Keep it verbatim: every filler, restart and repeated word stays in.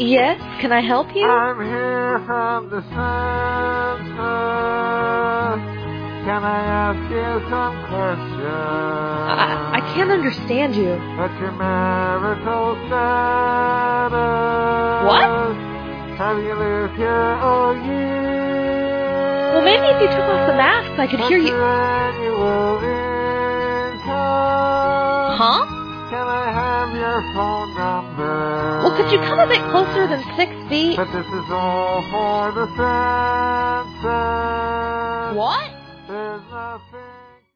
Yes, can I help you? I'm here from the census. Can I ask you some questions? I, I can't understand you. What's your marital status? What? Have you lived here all year? Well, maybe if you took off the mask, I could What's hear you. your annual income? Huh? Can I have your phone number? Well, could you come a bit closer than six feet? But this is all for the census. What? There's nothing